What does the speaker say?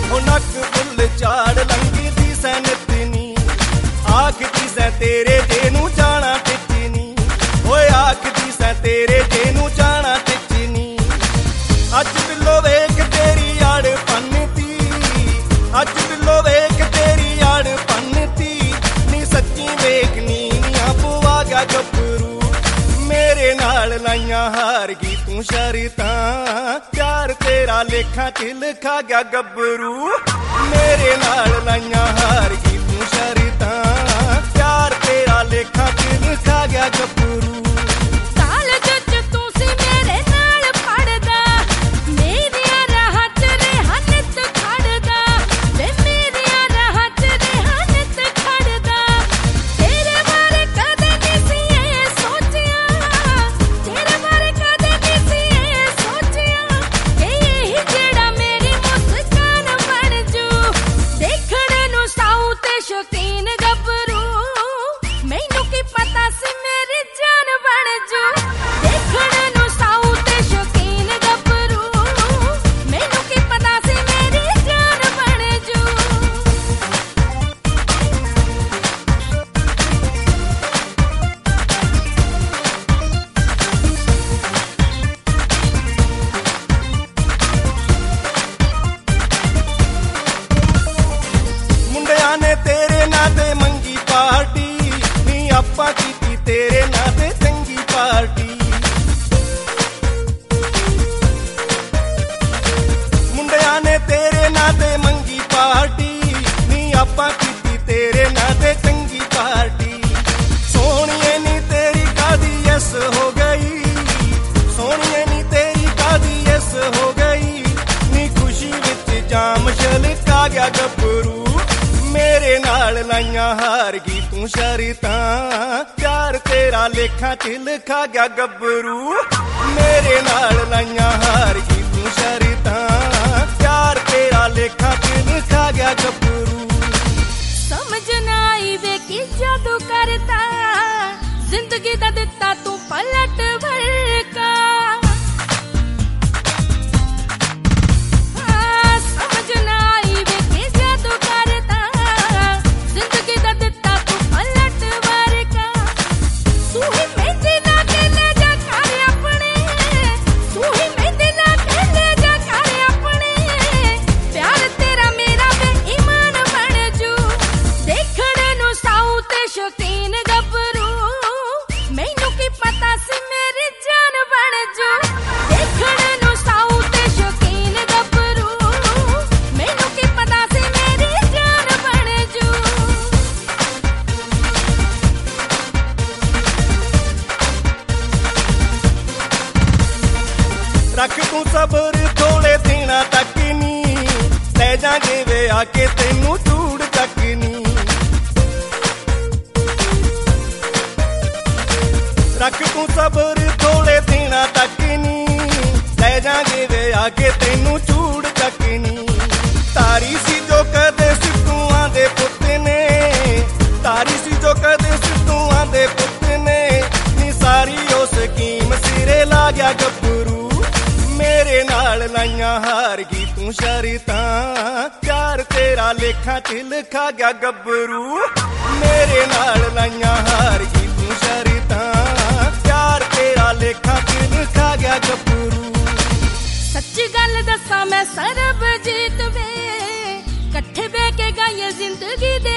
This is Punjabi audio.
ਉਹ ਨੱਕ ਬੁੱਲ ਝਾੜ ਲੰਘਦੀ ਸੈਂ ਨਿਤਨੀ, ਆਖਦੀ ਸੈਂ ਤੇਰੇ ਜੇ ਨੂੰ ਜਾਣਾ ਟਿੱਚਨੀ, ਓਏ ਆਖਦੀ ਸੈਂ ਤੇਰੇ ਜੇ ਨੂੰ ਜਾਣਾ ਟਿੱਚਨੀ। ਅੱਜ ਬਿੱਲੋ ਵੇਖ ਤੇਰੀ ਆੜ ਪੰਨਤੀ, ਅੱਜ ਬਿੱਲੋ ਵੇਖ ਤੇਰੀ ਆੜ ਪੰਨਤੀ, ਨੀ ਸੱਚੀ ਵੇਖਨੀ ਨੀਆਂ ਪਵਾ ਗਿਆ ਗੱਭਰੂ, ਮੇਰੇ ਨਾਲ ਲਾਈਆਂ ਹਾਰ ਗਈ ਤੂੰ ਸ਼ਰਤਾਂ, ਪਿਆਰ ਤੇਰਾ ਲੇਖਾਂ 'ਚ ਲਿਖਾ ਗਿਆ ਗੱਭਰੂ, ਮੇਰੇ ਨਾਲ ਲਾਈਆਂ ਹਾਰ ਗਈ ਤੂੰ ਸ਼ਰਤਾਂ, ਪਿਆਰ ਤੇਰਾ ਲੇਖਾਂ 'ਚ ਲਿਖਾ ਗਿਆ ਗੱਭਰੂ। ਤੇਰੇ ਨਾਂ ਤੇ ਮੰਗੀ ਪਾਰਟੀ, ਨੀ ਆਪਾਂ ਕੀਤੀ ਤੇਰੇ ਨਾਂ ਤੇ ਚੰਗੀ ਪਾਰਟੀ, ਮੁੰਡਿਆਂ ਨੇ ਤੇਰੇ ਨਾਂ ਤੇ ਮੰਗੀ ਪਾਰਟੀ, ਨੀ ਆਪਾਂ ਕੀਤੀ ਤੇਰੇ ਨਾਂ ਤੇ ਚੰਗੀ ਪਾਰਟੀ। ਸੋਹਣੀਏ ਨੀ ਤੇਰੀ ਕਾਦੀ ਐਸ ਹੋ ਗਈ, ਸੋਹਣੀਏ ਨੀ ਤੇਰੀ ਕਾਦੀ ਐਸ ਹੋ ਗਈ, ਨੀ ਖੁਸ਼ੀ ਵਿੱਚ ਜਾਮ ਛਲਕਾ ਗਿਆ ਗੱਭਰੂ, ਮੇਰੇ ਨਾਲ ਲਾਈਆਂ ਹਾਰ ਗਈ ਤੂੰ ਸ਼ਰਤਾਂ, ਪਿਆਰ ਤੇਰਾ ਲੇਖਾਂ 'ਚ ਲਿਖਾ ਗਿਆ ਗੱਭਰੂ, ਮੇਰੇ ਨਾਲ ਲਾਈਆਂ ਹਾਰ ਗਈ ਤੂੰ ਸ਼ਰਤਾਂ, ਪਿਆਰ ਤੇਰਾ ਲੇਖਾਂ 'ਚ ਲਿਖਾ ਗਿਆ ਗੱਭਰੂ। ਸਮਝ ਨਾ ਆਈ ਵੇ ਕੀ ਜਾਦੂ ਕਰਤਾ, ਜ਼ਿੰਦਗੀ ਦਾ ਦਿੱਤਾ ਤੂੰ ਪਲਟ ਵਰਕਾ, ਰੱਖ ਤੂੰ ਸਬਰ ਥੋੜੇ ਦਿਨਾਂ ਤੱਕ ਨੀ, ਲੈ ਜਾਗੇ ਵੇ ਆ ਕੇ ਤੈਨੂੰ ਧੂੜ ਚੱਕ ਨੀ, ਰੱਖ ਤੂੰ ਸਬਰ ਥੋੜੇ ਦਿਨਾਂ ਤੱਕ ਨੀ, ਲੈ ਜਾਗੇ ਵੇ ਆ ਕੇ ਤੈਨੂੰ ਧੂੜ ਚੱਕ ਨੀ। ਤਾਰੀ ਸੀ ਜੋ ਕਦੇ ਸਿੱਧੂਆਂ ਦੇ ਪੁੱਤ ਨੇ, ਤਾਰੀ ਸੀ ਜੋ ਕਦੇ ਸਿੱਧੂਆਂ ਦੇ ਪੁੱਤ ਨੇ, ਨੀ ਸਾਰੀ ਉਹ ਸਕੀਮ ਸਿਰੇ ਲਾ ਗਿਆ ਗੱਭਰੂ, ਮੇਰੇ ਨਾਲ ਲਾਈਆਂ ਹਾਰ ਗਈ ਤੂੰ ਸ਼ਰਤਾਂ, ਪਿਆਰ ਤੇਰਾ ਲੇਖਾਂ 'ਚ ਲਿਖਾ ਗਿਆ ਗੱਭਰੂ, ਮੇਰੇ ਨਾਲ ਲਾਈਆਂ ਹਾਰ ਗਈ ਤੂੰ ਸ਼ਰਤਾਂ, ਪਿਆਰ ਤੇਰਾ ਲੇਖਾਂ 'ਚ ਲਿਖਾ ਗਿਆ ਗੱਭਰੂ। ਸੱਚੀ ਗੱਲ ਦੱਸਾਂ ਮੈਂ ਸਰਬਜੀਤ ਵੇ, ਇਕੱਠੇ ਬਹਿ ਕੇ ਗਾਈਏ ਜ਼ਿੰਦਗੀ ਦੇ